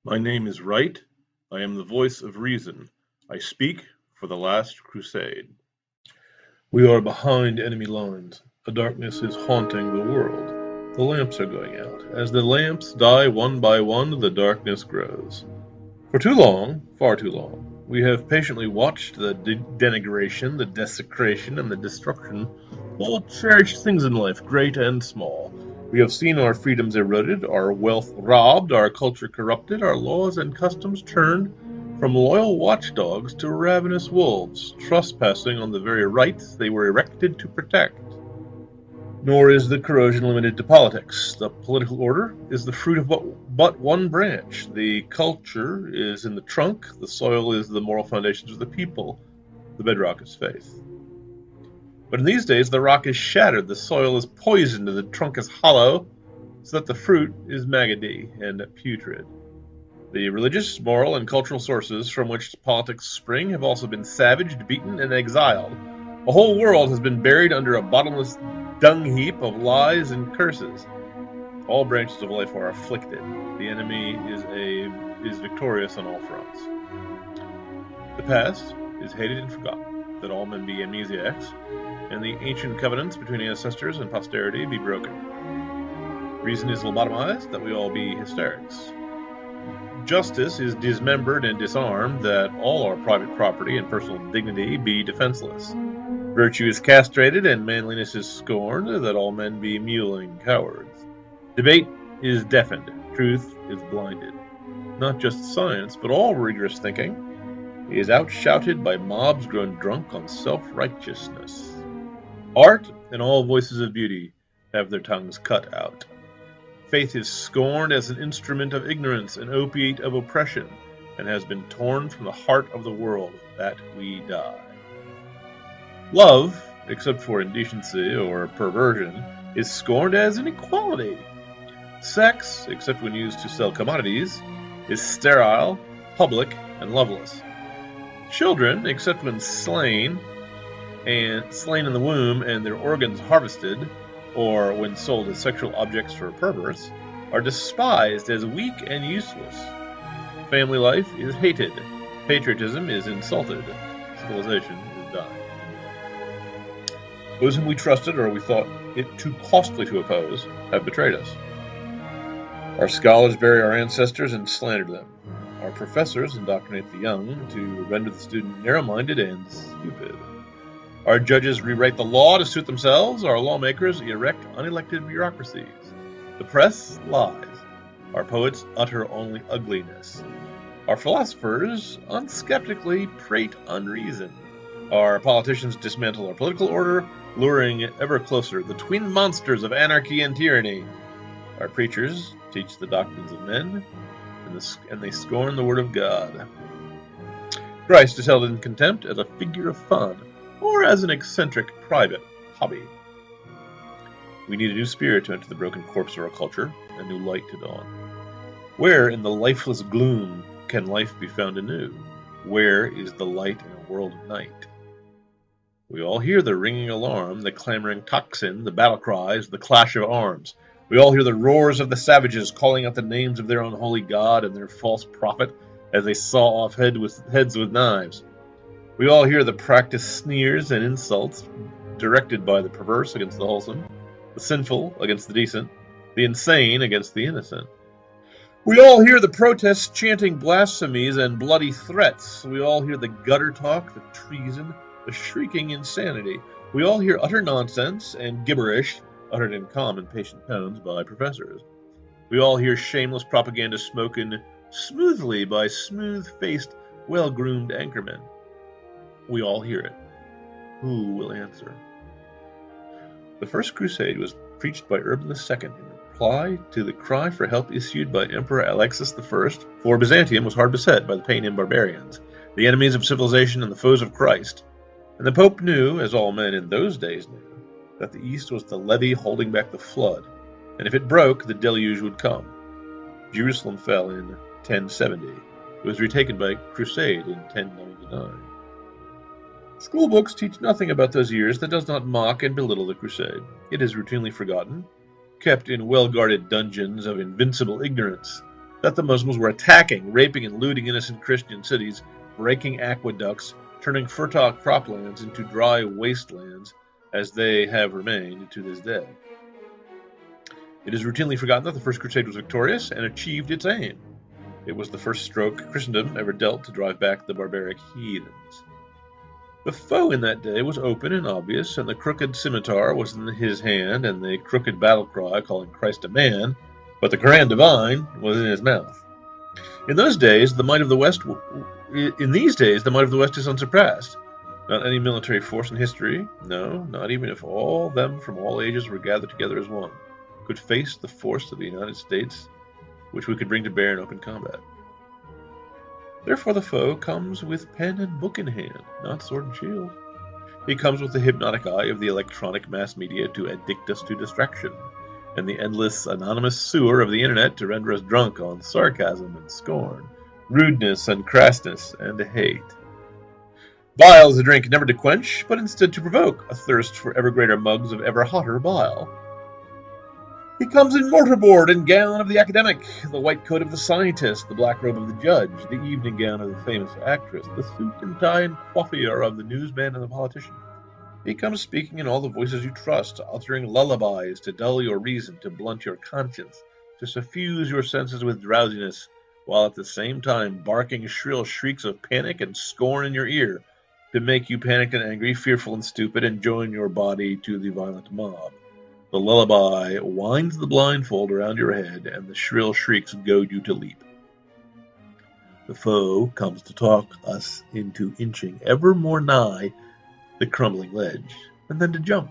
My name is Wright. I am the voice of reason. I speak for the last crusade. We are behind enemy lines. The darkness is haunting the world. The lamps are going out. As the lamps die one by one, the darkness grows. For too long, far too long, we have patiently watched the denigration, the desecration, and the destruction of all cherished things in life, great and small. We have seen our freedoms eroded, our wealth robbed, our culture corrupted, our laws and customs turned from loyal watchdogs to ravenous wolves, trespassing on the very rights they were erected to protect. Nor is the corrosion limited to politics. The political order is the fruit of but one branch. The culture is in the trunk, the soil is the moral foundations of the people, the bedrock is faith. But in these days the rock is shattered, the soil is poisoned, and the trunk is hollow, so that the fruit is maggoty and putrid. The religious, moral, and cultural sources from which politics spring have also been savaged, beaten, and exiled. The whole world has been buried under a bottomless dung heap of lies and curses. All branches of life are afflicted. The enemy is victorious on all fronts. The past is hated and forgotten, that all men be amnesiacs, and the ancient covenants between ancestors and posterity be broken. Reason is lobotomized, that we all be hysterics. Justice is dismembered and disarmed, that all our private property and personal dignity be defenseless. Virtue is castrated, and manliness is scorned, that all men be mewling cowards. Debate is deafened, truth is blinded. Not just science, but all rigorous thinking is outshouted by mobs grown drunk on self-righteousness. Art and all voices of beauty have their tongues cut out. Faith is scorned as an instrument of ignorance, an opiate of oppression, and has been torn from the heart of the world, that we die. Love, except for indecency or perversion, is scorned as inequality. Sex, except when used to sell commodities, is sterile, public, and loveless. Children, except when slain in the womb and their organs harvested, or when sold as sexual objects for perverts, are despised as weak and useless. Family life is hated. Patriotism is insulted. Civilization is dying. Those whom we trusted or we thought it too costly to oppose have betrayed us. Our scholars bury our ancestors and slander them. Our professors indoctrinate the young to render the student narrow-minded and stupid. Our judges rewrite the law to suit themselves. Our lawmakers erect unelected bureaucracies. The press lies. Our poets utter only ugliness. Our philosophers unskeptically prate unreason. Our politicians dismantle our political order, luring ever closer the twin monsters of anarchy and tyranny. Our preachers teach the doctrines of men, and they scorn the word of God. Christ is held in contempt as a figure of fun, or as an eccentric private hobby. We need a new spirit to enter the broken corpse of our culture, a new light to dawn. Where in the lifeless gloom can life be found anew? Where is the light in a world of night? We all hear the ringing alarm, the clamoring tocsin, the battle cries, the clash of arms. We all hear the roars of the savages calling out the names of their unholy god and their false prophet as they saw off heads with knives. We all hear the practiced sneers and insults directed by the perverse against the wholesome, the sinful against the decent, the insane against the innocent. We all hear the protests chanting blasphemies and bloody threats. We all hear the gutter talk, the treason, the shrieking insanity. We all hear utter nonsense and gibberish uttered in calm and patient tones by professors. We all hear shameless propaganda spoken smoothly by smooth-faced, well-groomed anchormen. We all hear it. Who will answer? The First Crusade was preached by Urban II in reply to the cry for help issued by Emperor Alexis I, for Byzantium was hard beset by the pagan barbarians, the enemies of civilization and the foes of Christ. And the Pope knew, as all men in those days knew, that the East was the levee holding back the flood, and if it broke, the deluge would come. Jerusalem fell in 1070. It was retaken by Crusade in 1099. Schoolbooks teach nothing about those years that does not mock and belittle the Crusade. It is routinely forgotten, kept in well-guarded dungeons of invincible ignorance. that the Muslims were attacking, raping, and looting innocent Christian cities, breaking aqueducts, turning fertile croplands into dry wastelands, as they have remained to this day. It is routinely forgotten that the First Crusade was victorious and achieved its aim. It was the first stroke Christendom ever dealt to drive back the barbaric heathens. The foe in that day was open and obvious, and the crooked scimitar was in his hand, and the crooked battle cry calling Christ a man, but the Quran divine was in his mouth. In these days, the might of the West is unsurpassed. Not any military force in history, no, not even if all them from all ages were gathered together as one, could face the force of the United States, which we could bring to bear in open combat. Therefore the foe comes with pen and book in hand, not sword and shield. He comes with the hypnotic eye of the electronic mass media to addict us to distraction, and the endless anonymous sewer of the internet to render us drunk on sarcasm and scorn, rudeness and crassness and hate. Bile is a drink never to quench, but instead to provoke a thirst for ever greater mugs of ever hotter bile. He comes in mortarboard and gown of the academic, the white coat of the scientist, the black robe of the judge, the evening gown of the famous actress, the suit and tie and coiffure of the newsman and the politician. He comes speaking in all the voices you trust, uttering lullabies to dull your reason, to blunt your conscience, to suffuse your senses with drowsiness, while at the same time barking shrill shrieks of panic and scorn in your ear, to make you panicked and angry, fearful and stupid, and join your body to the violent mob. The lullaby winds the blindfold around your head, and the shrill shrieks goad you to leap. The foe comes to talk us into inching ever more nigh the crumbling ledge, and then to jump.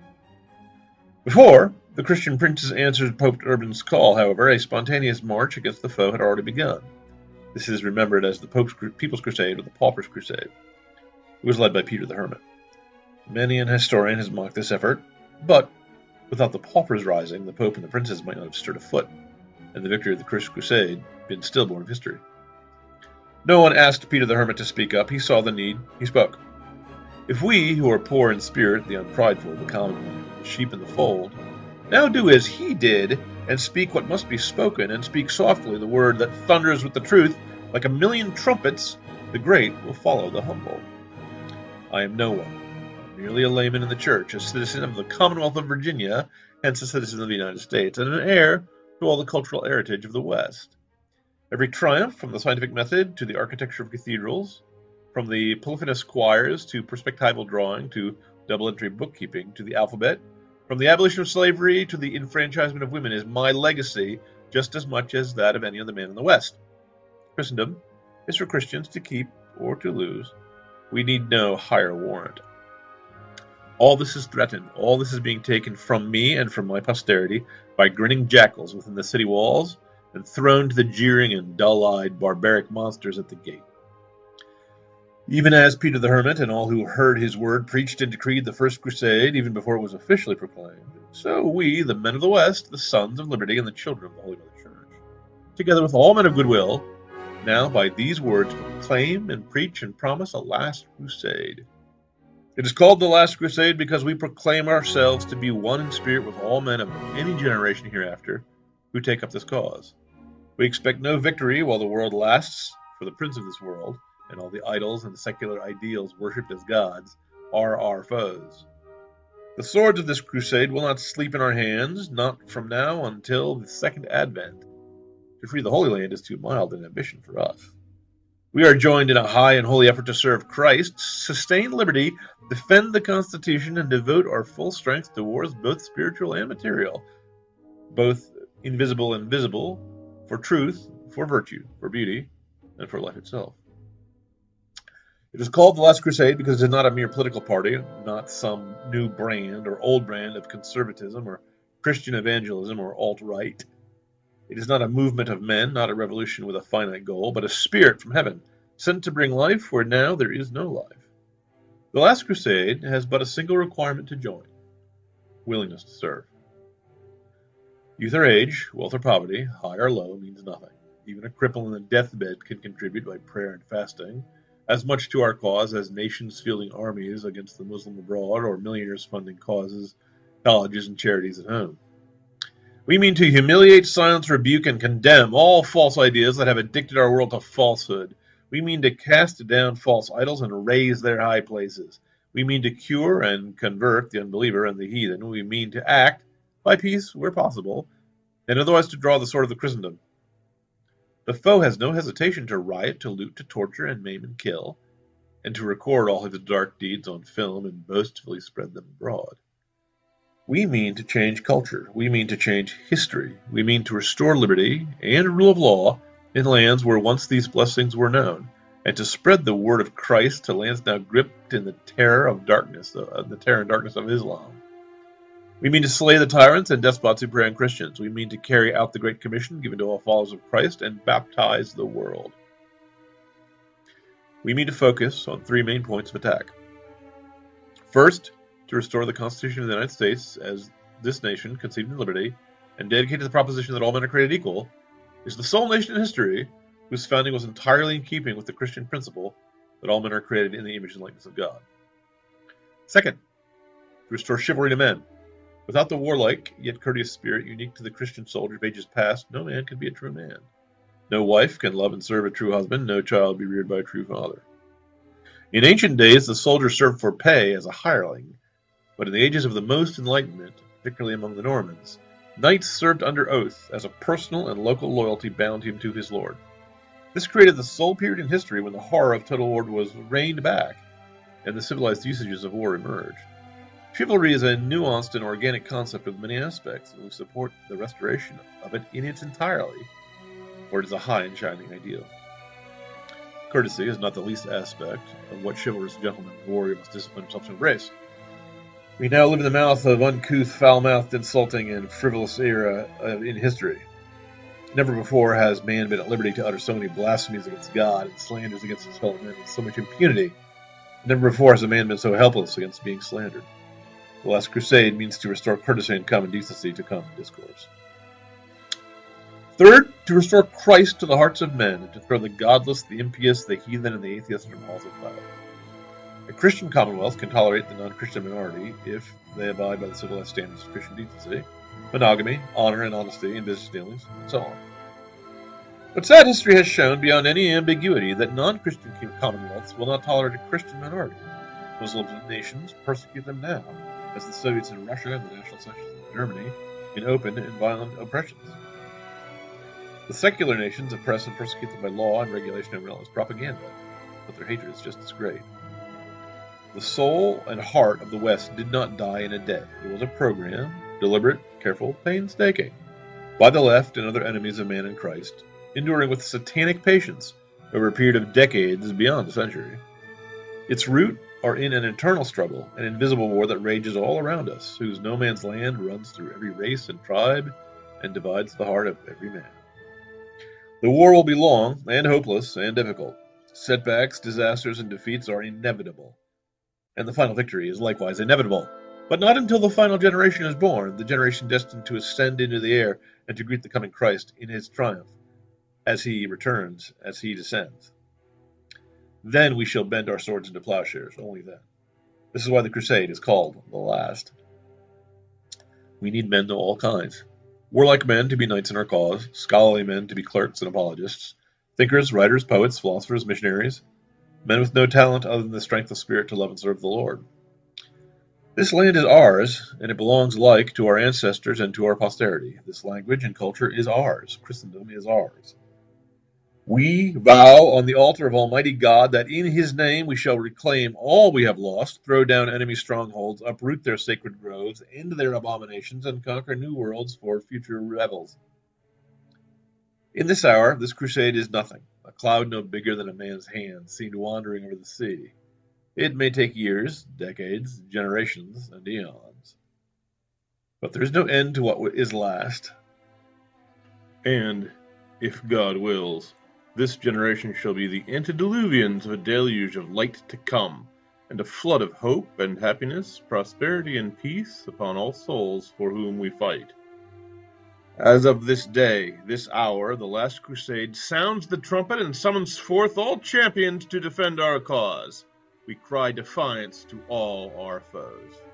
Before the Christian princes answered Pope Urban's call, however, a spontaneous march against the foe had already begun. This is remembered as the People's Crusade or the Pauper's Crusade. It was led by Peter the Hermit. Many an historian has mocked this effort, but without the paupers rising, the Pope and the princes might not have stirred a foot, and the victory of the First Crusade been stillborn of history. No one asked Peter the Hermit to speak up. He saw the need. He spoke. If we, who are poor in spirit, the unprideful, the common man, the sheep in the fold, now do as he did, and speak what must be spoken, and speak softly the word that thunders with the truth, like a million trumpets, the great will follow the humble. I am no one. Merely a layman in the church, a citizen of the Commonwealth of Virginia, hence a citizen of the United States, and an heir to all the cultural heritage of the West. Every triumph, from the scientific method to the architecture of cathedrals, from the polyphonous choirs to perspectival drawing to double-entry bookkeeping to the alphabet, from the abolition of slavery to the enfranchisement of women, is my legacy just as much as that of any other man in the West. Christendom is for Christians to keep or to lose. We need no higher warrant. All this is threatened, all this is being taken from me and from my posterity by grinning jackals within the city walls and thrown to the jeering and dull-eyed barbaric monsters at the gate. Even as Peter the Hermit and all who heard his word preached and decreed the First Crusade even before it was officially proclaimed, so we, the men of the West, the sons of liberty and the children of the Holy Mother Church, together with all men of goodwill, now by these words proclaim and preach and promise a last crusade. It is called the Last Crusade because we proclaim ourselves to be one in spirit with all men of any generation hereafter who take up this cause. We expect no victory while the world lasts, for the prince of this world, and all the idols and secular ideals worshipped as gods, are our foes. The swords of this crusade will not sleep in our hands, not from now until the second advent. To free the Holy Land is too mild an ambition for us. We are joined in a high and holy effort to serve Christ, sustain liberty, defend the Constitution, and devote our full strength to wars both spiritual and material, both invisible and visible, for truth, for virtue, for beauty, and for life itself. It is called the Last Crusade because it is not a mere political party, not some new brand or old brand of conservatism or Christian evangelism or alt-right. It is not a movement of men, not a revolution with a finite goal, but a spirit from heaven, sent to bring life where now there is no life. The Last Crusade has but a single requirement to join: willingness to serve. Youth or age, wealth or poverty, high or low, means nothing. Even a cripple in a deathbed can contribute by prayer and fasting, as much to our cause as nations fielding armies against the Muslim abroad or millionaires funding causes, colleges, and charities at home. We mean to humiliate, silence, rebuke, and condemn all false ideas that have addicted our world to falsehood. We mean to cast down false idols and raise their high places. We mean to cure and convert the unbeliever and the heathen. We mean to act by peace where possible, and otherwise to draw the sword of the Christendom. The foe has no hesitation to riot, to loot, to torture, and maim and kill, and to record all his dark deeds on film and boastfully spread them abroad. We mean to change culture. We mean to change history. We mean to restore liberty and rule of law in lands where once these blessings were known, and to spread the word of Christ to lands now gripped in the terror and darkness of Islam. We mean to slay the tyrants and despots who prey on Christians. We mean to carry out the Great Commission given to all followers of Christ and baptize the world. We mean to focus on three main points of attack. First, to restore the Constitution of the United States as this nation, conceived in liberty, and dedicated to the proposition that all men are created equal, is the sole nation in history whose founding was entirely in keeping with the Christian principle that all men are created in the image and likeness of God. Second, to restore chivalry to men. Without the warlike, yet courteous spirit unique to the Christian soldier of ages past, no man can be a true man. No wife can love and serve a true husband, no child be reared by a true father. In ancient days, the soldier served for pay as a hireling, but in the ages of the most enlightenment, particularly among the Normans, knights served under oath as a personal and local loyalty bound him to his lord. This created the sole period in history when the horror of total war was reined back and the civilized usages of war emerged. Chivalry is a nuanced and organic concept with many aspects, and we support the restoration of it in its entirety, for it is a high and shining ideal. Courtesy is not the least aspect of what chivalrous gentleman and warrior must discipline himself to embrace. We now live in the mouth of uncouth, foul-mouthed, insulting, and frivolous era in history. Never before has man been at liberty to utter so many blasphemies against God and slanders against his fellow men with so much impunity. Never before has a man been so helpless against being slandered. The last crusade means to restore courtesy and common decency to common discourse. Third, to restore Christ to the hearts of men, and to throw the godless, the impious, the heathen, and the atheist from halls of power. A Christian commonwealth can tolerate the non-Christian minority if they abide by the civilized standards of Christian decency, monogamy, honor and honesty in business dealings, and so on. But sad history has shown beyond any ambiguity that non-Christian commonwealths will not tolerate a Christian minority. Muslim nations persecute them now, as the Soviets in Russia and the National Socialists in Germany, in open and violent oppressions. The secular nations oppress and persecute them by law and regulation and relentless propaganda, but their hatred is just as great. The soul and heart of the West did not die in a day. It was a program, deliberate, careful, painstaking, by the left and other enemies of man and Christ, enduring with satanic patience over a period of decades beyond a century. Its root are in an eternal struggle, an invisible war that rages all around us, whose no man's land runs through every race and tribe and divides the heart of every man. The war will be long and hopeless and difficult. Setbacks, disasters, and defeats are inevitable, and the final victory is likewise inevitable. But not until the final generation is born, the generation destined to ascend into the air and to greet the coming Christ in his triumph, as he returns, as he descends. Then we shall bend our swords into plowshares, only then. This is why the crusade is called the last. We need men of all kinds. Warlike men to be knights in our cause, scholarly men to be clerks and apologists, thinkers, writers, poets, philosophers, missionaries, men with no talent other than the strength of spirit to love and serve the Lord. This land is ours, and it belongs alike to our ancestors and to our posterity. This language and culture is ours. Christendom is ours. We vow on the altar of Almighty God that in his name we shall reclaim all we have lost, throw down enemy strongholds, uproot their sacred groves, end their abominations, and conquer new worlds for future rebels. In this hour, this crusade is nothing, a cloud no bigger than a man's hand, seen wandering over the sea. It may take years, decades, generations, and eons. But there is no end to what is last. And, if God wills, this generation shall be the antediluvians of a deluge of light to come, and a flood of hope and happiness, prosperity and peace upon all souls for whom we fight. As of this day, this hour, the last crusade sounds the trumpet and summons forth all champions to defend our cause. We cry defiance to all our foes.